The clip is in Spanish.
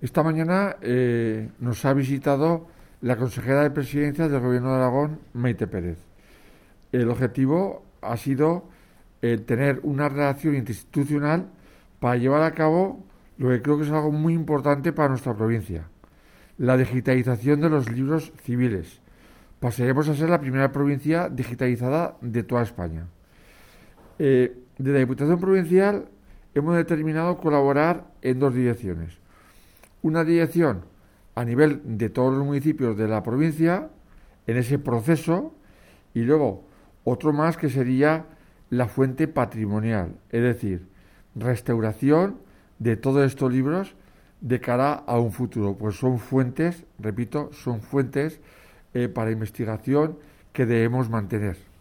Esta mañana nos ha visitado la consejera de Presidencia del Gobierno de Aragón, Maite Pérez. El objetivo ha sido tener una relación institucional para llevar a cabo lo que creo que es algo muy importante para nuestra provincia: la digitalización de los libros civiles. Pasaremos a ser la primera provincia digitalizada de toda España. De la Diputación Provincial hemos determinado colaborar en dos direcciones. Una dirección a nivel de todos los municipios de la provincia, en ese proceso, y luego otro más que sería la fuente patrimonial, es decir, restauración de todos estos libros de cara a un futuro, pues son fuentes, repito, son fuentes para investigación que debemos mantener.